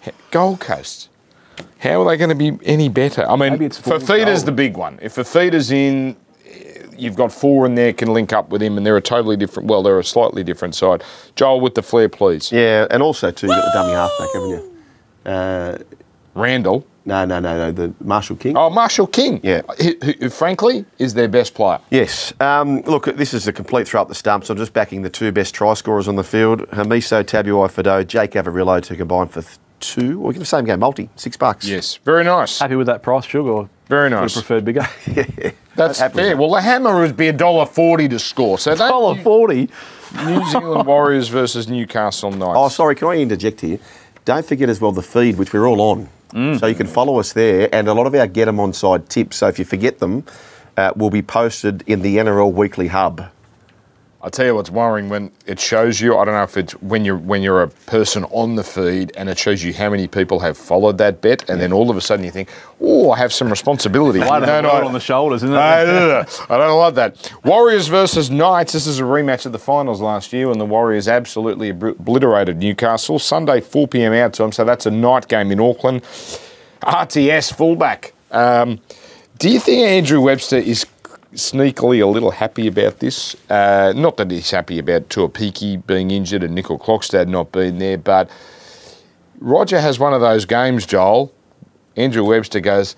Gold Coast. How are they going to be any better? I mean, Maybe it's fool's Fafita's gold. the big one. If Fafita's in, you've got 4 in there can link up with him, and they're a totally different. Well, they're a slightly different side. Joel with the flair, please. Yeah, and also too, you've got the dummy halfback, haven't you? Randall. No, the Marshall King. Oh, Marshall King. Yeah. Who, frankly, is their best player. Yes. Look, this is a complete throw up the stumps. I'm just backing the 2 best try scorers on the field. Hamiso, Tabuai-Fidow, Jake Avarillo to combine for 2. Or we can the same game, multi, $6. Yes. Very nice. Happy with that price, Sugar? Or Very would have nice. preferred bigger? That's Happy with fair. that. Well, the hammer would be $1.40 to score. So that $1.40. New Zealand Warriors versus Newcastle Knights. Oh, sorry, can I interject here? Don't forget as well the feed, which we're all on. So you can follow us there, and a lot of our Get 'em onside tips, so if you forget them, will be posted in the NRL Weekly Hub. I'll tell you what's worrying when it shows you. I don't know if it's when you're a person on the feed and it shows you how many people have followed that bet, and then all of a sudden you think, "Oh, I have some responsibility." Right on the shoulders, isn't it? I don't like that. Warriors versus Knights. This is a rematch of the finals last year when the Warriors absolutely obliterated Newcastle. Sunday, 4 p.m. our time, so that's a night game in Auckland. RTS fullback. Do you think Andrew Webster is sneakily a little happy about this? Not that he's happy about Tuapiki being injured and Nickel Clockstad not being there, but Roger has one of those games, Joel. Andrew Webster goes,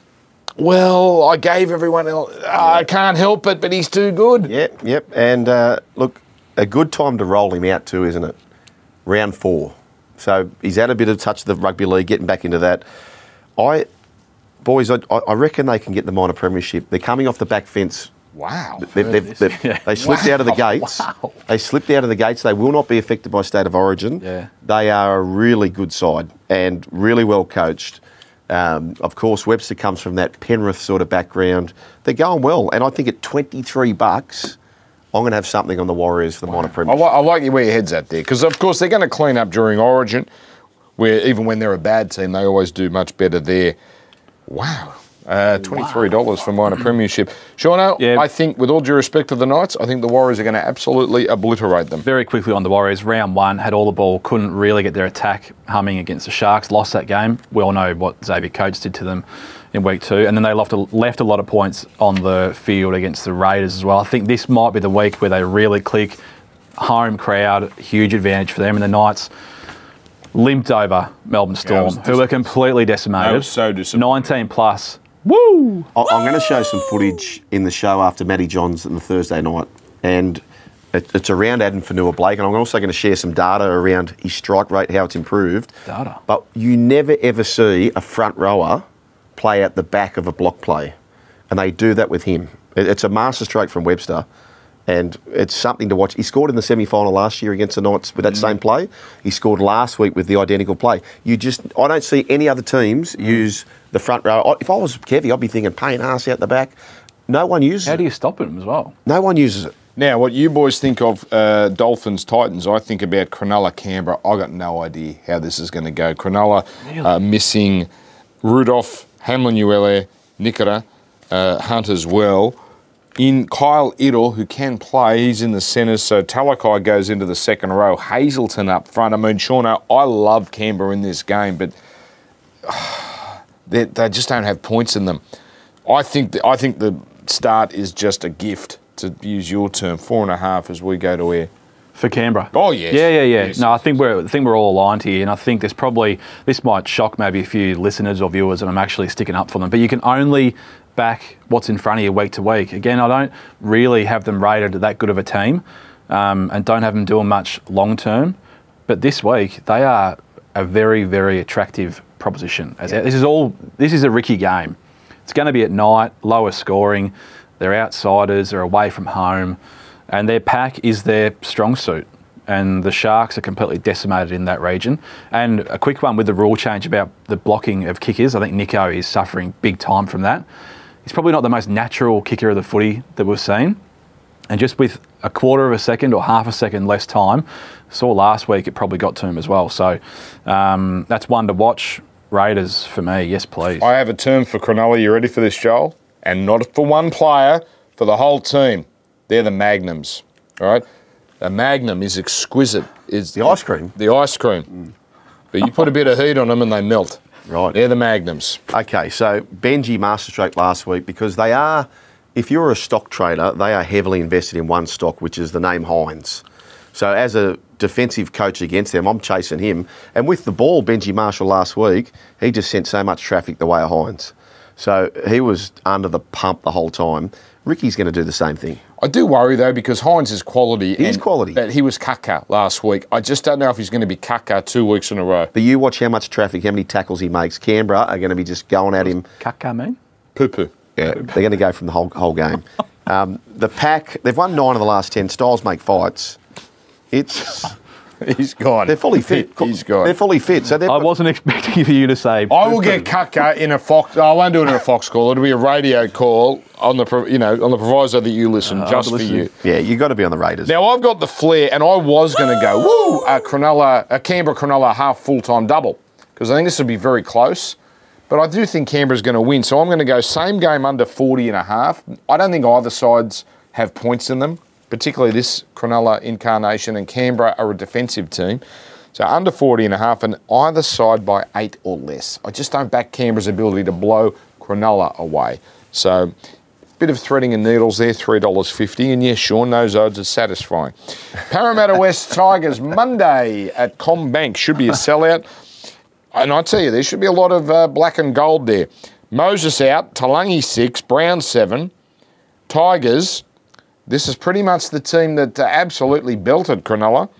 well, I gave everyone else, I can't help it, but he's too good. Yep. And look, a good time to roll him out too, isn't it? Round 4. So he's had a bit of touch of the rugby league, getting back into that. Boys, I reckon they can get the minor premiership. They're coming off the back fence. Wow. They slipped out of the gates. Wow. They slipped out of the gates. They will not be affected by state of origin. Yeah. They are a really good side and really well coached. Of course, Webster comes from that Penrith sort of background. They're going well, and I think at $23, I'm going to have something on the Warriors for the minor premiership. I like where your head's at there, because of course they're going to clean up during Origin, where even when they're a bad team, they always do much better there. Wow. $23 for minor premiership. Shauno, Yeah. I think, with all due respect to the Knights, I think the Warriors are going to absolutely obliterate them. Very quickly on the Warriors, round 1, had all the ball, couldn't really get their attack humming against the Sharks, lost that game. We all know what Xavier Coates did to them in week 2. And then they left a lot of points on the field against the Raiders as well. I think this might be the week where they really click. Home crowd, huge advantage for them. And the Knights limped over Melbourne Storm, who were completely decimated. I was so disappointed. 19 plus. Woo! I'm going to show some footage in the show after Matty Johns on the Thursday night, and it's around Adam Fanua-Blake, and I'm also going to share some data around his strike rate, how it's improved. Data. But you never ever see a front rower play at the back of a block play, and they do that with him. It's a masterstroke from Webster, and it's something to watch. He scored in the semi-final last year against the Knights with that same play. He scored last week with the identical play. I don't see any other teams use the front row. If I was Kevy, I'd be thinking pain ass out the back. No one uses How it. do you stop him as well? No one uses it. Now, what you boys think of Dolphins Titans, I think about Cronulla Canberra. I got no idea how this is going to go. Cronulla missing Rudolph, Hamlin-Uele, Nikora, Hunt as well. In Kyle Idle, who can play, he's in the centres, so Talakai goes into the second row. Hazelton up front. I mean, Shauno, I love Canberra in this game, but they just don't have points in them. I think the start is just a gift, to use your term, 4.5 as we go to air. For Canberra. Oh, yes. Yeah. Yes. No, I think we're all aligned here, and I think this might shock maybe a few listeners or viewers, and I'm actually sticking up for them. But you can only back what's in front of you week to week. Again, I don't really have them rated that good of a team, and don't have them doing much long term. But this week they are a very, very attractive proposition. This is a Ricky game. It's going to be at night, lower scoring. They're outsiders. They're away from home. And their pack is their strong suit. And the Sharks are completely decimated in that region. And a quick one with the rule change about the blocking of kickers. I think Nico is suffering big time from that. He's probably not the most natural kicker of the footy that we've seen. And just with a quarter of a second or half a second less time, saw last week it probably got to him as well. So that's one to watch. Raiders for me, yes please. I have a term for Cronulla. You ready for this, Joel? And not for one player, for the whole team. They're the Magnums, all right? A Magnum is exquisite. It's The ice cream? The ice cream. But you put a bit of heat on them and they melt. Right. They're the magnums. Okay, so Benji masterstroke last week because they are, if you're a stock trader, they are heavily invested in one stock, which is the name Hines. So as a defensive coach against them, I'm chasing him. And with the ball, Benji Marshall last week, he just sent so much traffic the way of Hines. So he was under the pump the whole time. Ricky's going to do the same thing. I do worry, though, because Hines is quality. He is quality. But he was caca last week. I just don't know if he's going to be caca 2 weeks in a row. But you watch how much traffic, how many tackles he makes. Canberra are going to be just going at him. Kaka, mean? Poo-poo. Yeah, they're going to go from the whole game. The Pack, they've won 9 of the last 10. Styles make fights. He's gone. They're fully fit. He's gone. They're fully fit. So I wasn't expecting for you to say. I will get caca in a Fox. I won't do it in a Fox call. It'll be a radio call on the proviso that you listen just for you. Yeah, you got to be on the Raiders. Now I've got the flair, and I was going to go a Canberra Cronulla half full-time double because I think this will be very close. But I do think Canberra's going to win, so I'm going to go same game under 40.5. I don't think either sides have points in them, particularly this Cronulla incarnation, and Canberra are a defensive team. So under 40.5 and either side by 8 or less. I just don't back Canberra's ability to blow Cronulla away. So bit of threading and needles there, $3.50. And yes, Sean, those odds are satisfying. Parramatta West Tigers, Monday at CommBank. Should be a sellout. And I tell you, there should be a lot of black and gold there. Moses out, Talangi 6, Brown 7. Tigers, this is pretty much the team that absolutely belted Cronulla.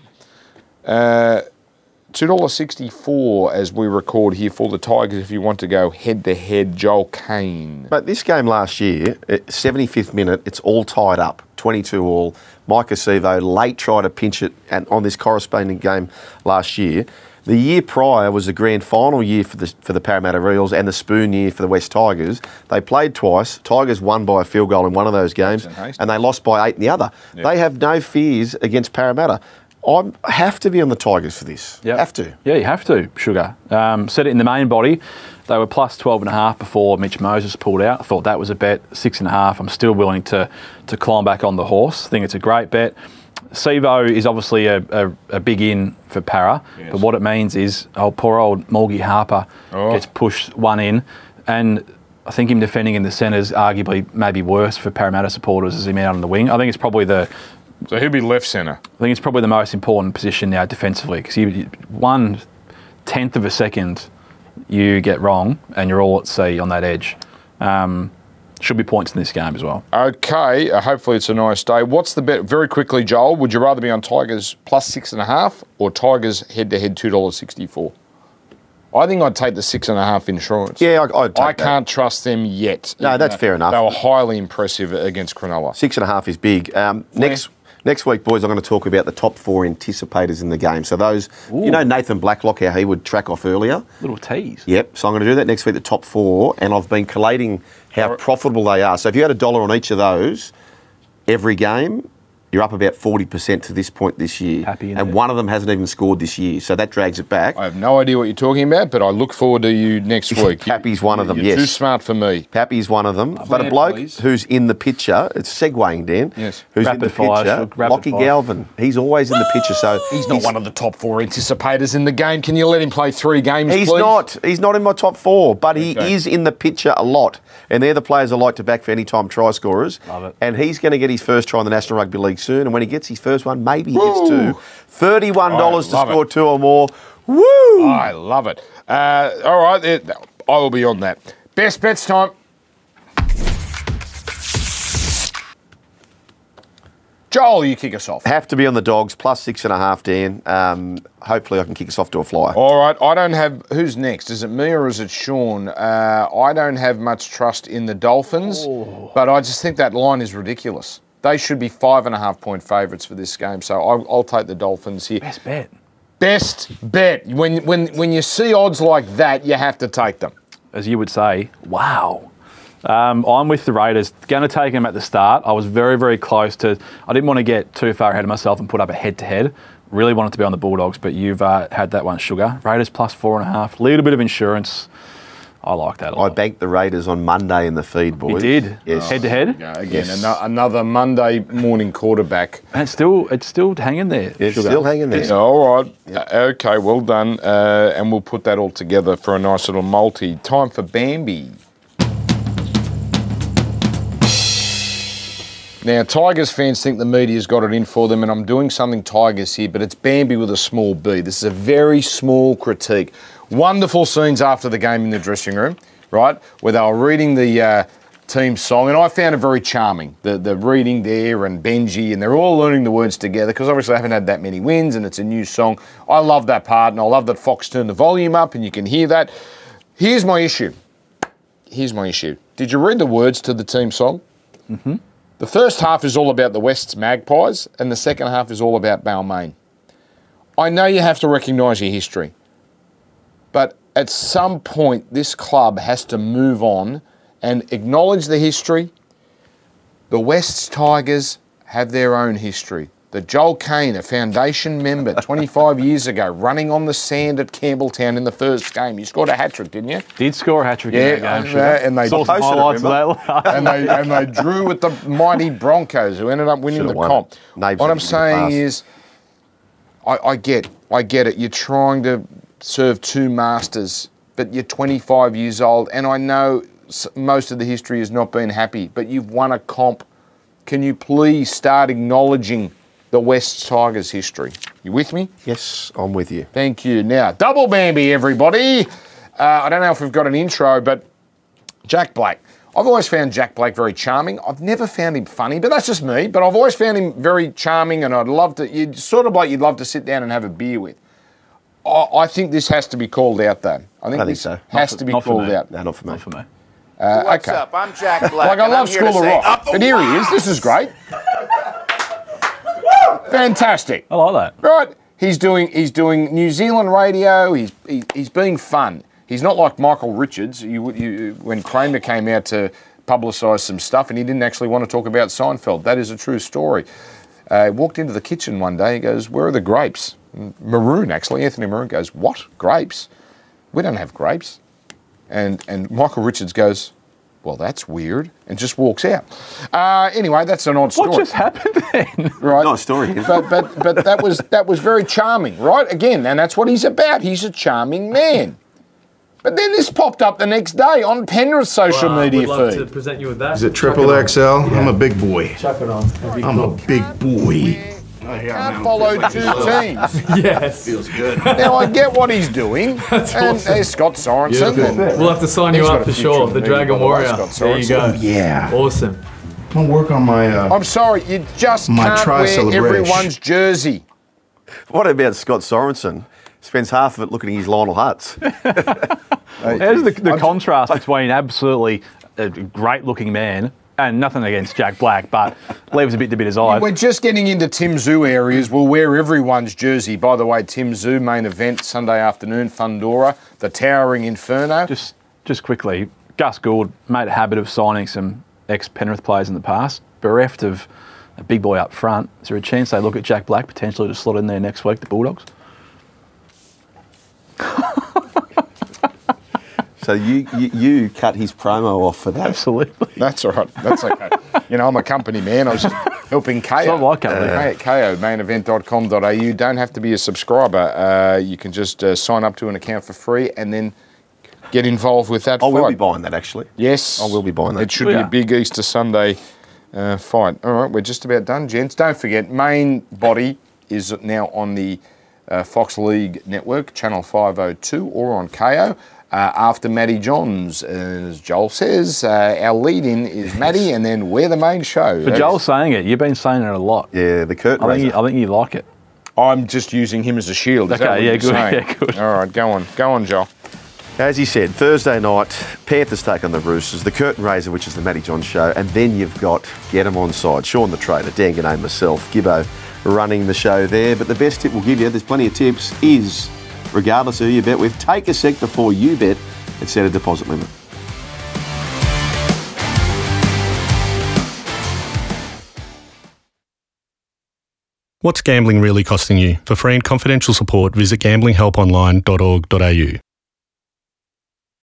$2.64 as we record here for the Tigers if you want to go head-to-head. Joel Kane. But this game last year, 75th minute, it's all tied up, 22 all. Micah Sevo late tried to pinch it on this corresponding game last year. The year prior was the grand final year for the Parramatta Eels and the spoon year for the West Tigers. They played twice. Tigers won by a field goal in one of those games, and they lost by 8 in the other. Yep. They have no fears against Parramatta. I have to be on the Tigers for this. Yep. Have to. Yeah, you have to, Sugar. Set it in the main body. They were plus 12.5 before Mitch Moses pulled out. I thought that was a bet. 6.5. I'm still willing to climb back on the horse. I think it's a great bet. Sevo is obviously a big in for Para, yes. But what it means is poor old Morgie Harper gets pushed one in, and I think him defending in the centres arguably maybe worse for Parramatta supporters as him out on the wing. I think it's probably So he'll be left centre. I think it's probably the most important position now defensively because 1/10 of a second you get wrong and you're all at sea on that edge. Should be points in this game as well. Okay, hopefully it's a nice day. What's the bet? Very quickly, Joel, would you rather be on Tigers plus 6.5 or Tigers head-to-head $2.64? I think I'd take the 6.5 insurance. Yeah, I'd take that. I can't trust them yet. No, that's fair enough. They were highly impressive against Cronulla. 6.5 is big. Next week, boys, I'm going to talk about the top 4 anticipators in the game. So those, Nathan Blacklock, how he would track off earlier. Little tease. Yep. So I'm going to do that next week, the top 4, and I've been collating how profitable they are. So if you had $1 on each of those, every game, you're up about 40% to this point this year. Happy and one of them hasn't even scored this year, so that drags it back. I have no idea what you're talking about, but I look forward to you next week. Pappy's one of them, you're yes. Too smart for me. Pappy's one of them. But a bloke who's in the picture, it's segueing, Dan. Yes. Who's in the picture? Lockie Galvin. He's always in the picture, so he's not one of the top 4 anticipators in the game. Can you let him play 3 games, please? He's not in my top 4, but he is in the picture a lot. And they're the players I like to back for any-time try scorers. Love it. And he's going to get his first try in the National Rugby League soon, and when he gets his first one, maybe he gets 2. $31 to score 2 or more. Woo! I love it. All right, I will be on that. Best bets time. Joel, you kick us off. Have to be on the Dogs, plus 6.5, Dan. Hopefully I can kick us off to a flyer. All right, I don't have... Who's next? Is it me or is it Sean? I don't have much trust in the Dolphins, but I just think that line is ridiculous. They should be 5.5-point favourites for this game, so I'll take the Dolphins here. Best bet. Best bet. When you see odds like that, you have to take them. As you would say, wow. I'm with the Raiders. Going to take them at the start. I was very, very close to... I didn't want to get too far ahead of myself and put up a head-to-head. Really wanted to be on the Bulldogs, but you've had that one, Sugar. Raiders plus 4.5. Little bit of insurance. I like that a I lot. banked the Raiders on Monday in the feed, He boys. did. Yes. Head to head. Yeah, again, Yes. another Monday morning quarterback. And it's still hanging there. It's Sugar. still hanging there. All right. Okay, well done. And we'll put that all together for a nice little multi. Time for Bambi. Now, Tigers fans think the media's got it in for them, and I'm doing something Tigers here, but it's Bambi with a small b. This is a very small critique. Wonderful scenes after the game in the dressing room, right, where they were reading the team song, and I found it very charming, the reading there and Benji, and they're all learning the words together, because obviously they haven't had that many wins, and it's a new song. I love that part, and I love that Fox turned the volume up, and you can hear that. Here's my issue. Did you read the words to the team song? Mm-hmm. The first half is all about the West's Magpies, and the second half is all about Balmain. I know you have to recognise your history, but at some point this club has to move on and acknowledge the history. The West's Tigers have their own history. The Joel Kane, a foundation member 25 years ago, running on the sand at Campbelltown in the first game. You scored a hat-trick, didn't you? Did score a hat-trick in that game. And they Saw some highlights of that. and they drew with the mighty Broncos, who ended up winning Should've the won comp. it. Names What I'm didn't saying pass. is, I get it. You're trying to serve two masters, but you're 25 years old, and I know most of the history has not been happy, but you've won a comp. Can you please start acknowledging the West Tigers history? You with me? Yes, I'm with you. Thank you. Now, double Bambi, everybody. I don't know if we've got an intro, but Jack Black. I've always found Jack Black very charming. I've never found him funny, but that's just me. But I've always found him very charming, and I'd love to, you'd love to sit down and have a beer with. I think this has to be called out, though. I think think this so. has to be Not for called me. out. No, not for me. Not for me. What's Okay. up? I'm Jack Black. Like, I and love I'm here to School of say, Rock. up the But here he is. This is great. Fantastic. I like that. Right, he's doing New Zealand radio. He's being fun. He's not like Michael Richards. When Kramer came out to publicise some stuff, and he didn't actually want to talk about Seinfeld. That is a true story. He walked into the kitchen one day. He goes, "Where are the grapes?" Maroon, actually. Anthony Maroon goes, "What? Grapes? We don't have grapes." And Michael Richards goes, "Well, that's weird," and just walks out. Anyway, that's an odd story. What just happened then? Right. Nice story. But that was very charming, right? Again, and that's what he's about. He's a charming man. But then this popped up the next day on Penrith's social media Would love to feed. present you with that. Is it triple XL? I'm a big boy. Chuck it on. That'd be I'm cool. a big boy. Can't follow two teams. Yes. Feels good. Now I get what he's doing. And awesome. there's Scott Sorensen. Beautiful. and We'll have to sign you he's up got a for future sure. in The me, Dragon by the way, Warrior. Scott There you Sorensen. go. Yeah. Awesome. I'm gonna work on my. I'm sorry, you just My can't wear tri-celebration. everyone's jersey. What about Scott Sorensen? Spends half of it looking at his Lionel Hutz. There's the contrast between absolutely a great-looking man and nothing against Jack Black, but leaves a bit to be desired. We're just getting into Tim Zoo areas. We'll wear everyone's jersey. By the way, Tim Zoo main event Sunday afternoon, Fundora, the Towering Inferno. Just quickly, Gus Gould made a habit of signing some ex-Penrith players in the past, bereft of a big boy up front. Is there a chance they look at Jack Black potentially to slot in there next week, the Bulldogs? So you cut his promo off for that. Absolutely. That's all right. That's okay. You know, I'm a company man. I was just helping KO. It's not like company. KO, mainevent.com.au. Don't have to be a subscriber. You can just sign up to an account for free and then get involved with that I fight. will be buying that, actually. Yes. I will be buying that. It should We be a are. big Easter Sunday fight. All right, we're just about done, gents. Don't forget, main body is now on the Fox League Network, Channel 502, or on KO. After Matty Johns, as Joel says, our lead-in is Matty, and then we're the main show. For Joel saying it, you've been saying it a lot. Yeah, the curtain I raiser. think you like it. I'm just using him as a shield. Is that Okay, what yeah, you're good, saying? yeah, good. All right, go on, Joel. As he said, Thursday night, Panthers take on the Roosters, the curtain raiser, which is the Matty John show, and then you've got Get 'em on side. Sean the Trader, Dan G'nay, myself, Gibbo running the show there. But the best tip we'll give you, there's plenty of tips, is regardless of who you bet with, take a sec before you bet and set a deposit limit. What's gambling really costing you? For free and confidential support, visit gamblinghelponline.org.au.